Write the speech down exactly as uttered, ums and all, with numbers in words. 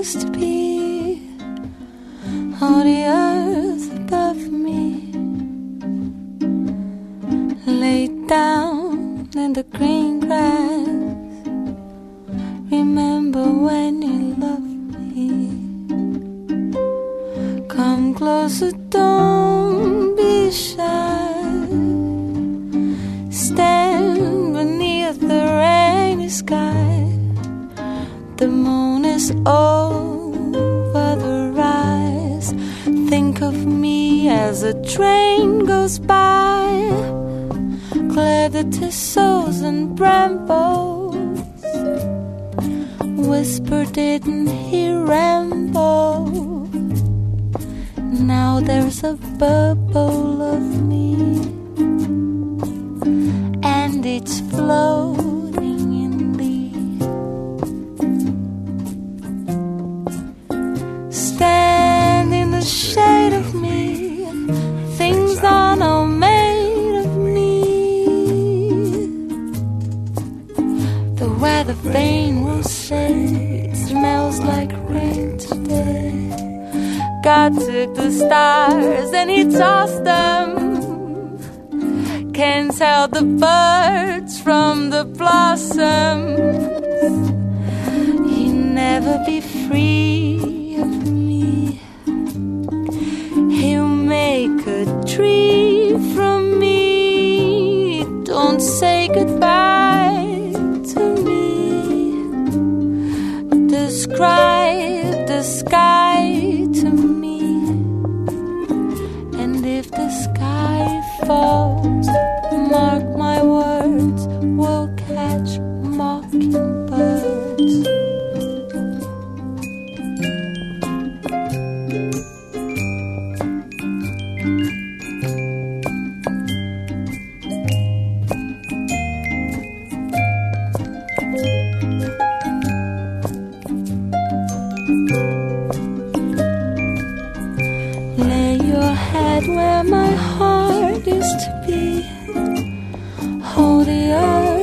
used to be, oh, the earth above me, laid down in the green grass. Remember when you loved me. Come closer, don't be shy. Stand beneath the rainy sky. The moon is over the rise. Think of me as a train goes by. Clear the thistles and brambles. Whisper, didn't he ramble? Now there's a bubble of me, and it's floating in the stand in the shade of me. Things are now made of me. The weather vane will say it smells like rain today. God took the stars and he tossed them. Can't tell the birds from the blossoms. He'll never be free of me. He'll make a tree from me. Don't say goodbye to me. Describe the sky to me. If the sky falls, mark my words, we'll catch mockingbirds. Where my heart is to be, hold the earth